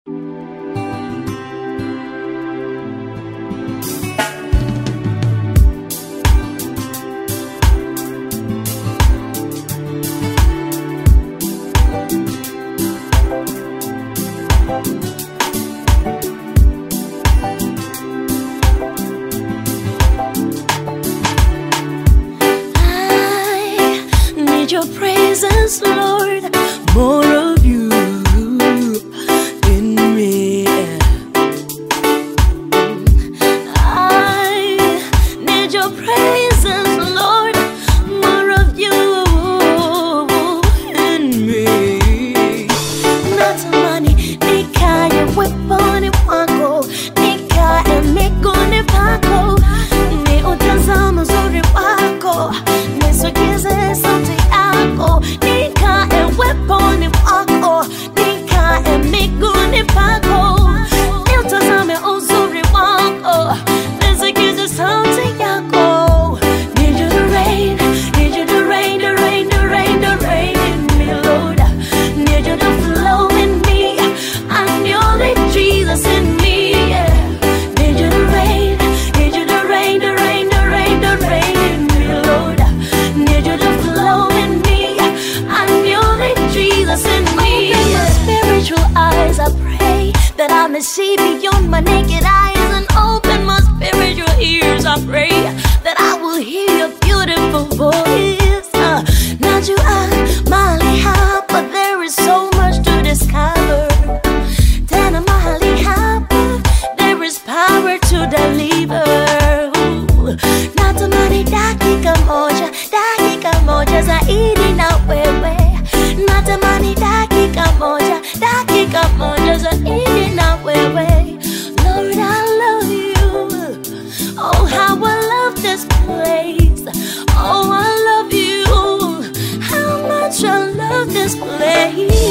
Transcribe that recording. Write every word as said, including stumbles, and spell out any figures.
Your presence, Lord, more of you in me. I need your presence, Lord, more of you in me. Natamani nikae weponi wako, nikae miguuni pako, ni utazame uzuri wako, nisogeze sauti yako, nikae weponi wako, nikae miguuni pako, niutazame uzuri wako, nisikize sauti yako. Need you to reign, need you to reign, to reign, to reign, to reign in me, Lord. Need you to flow in me, I need Jesus in me, yeah. Need you to reign, need you to reign, to reign, to reign, to reign in me, Lord. Need you to flow in me, I need Jesus in me. Open my spiritual eyes, I pray that I may see beyond my naked eyes, and open my spiritual ears, I pray that I will hear your beautiful voice. Uh, not you are Mali hapa, there is so much to discover. Tena Mali hapa, there is power to deliver. Ooh, natamani dakika moja, dakika moja zaidi na wewe. Natamani dakika moja, dakika moja zaidi na wewe. Lord, I love you. Oh, how I love this place. Oh, I love you. How much I love this place.